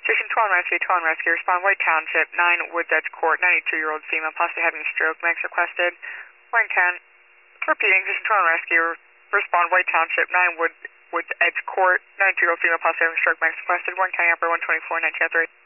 Station 12 Rescue, respond White Township, 9 Woods Edge Court, 92-year-old female, possibly having a stroke, medics requested. Warren County, repeating, Station 12 Rescue, respond White Township, 9 Woods Edge Court, 92-year-old female, possibly having a stroke, medics requested. Warren County, Upper 124, 1903.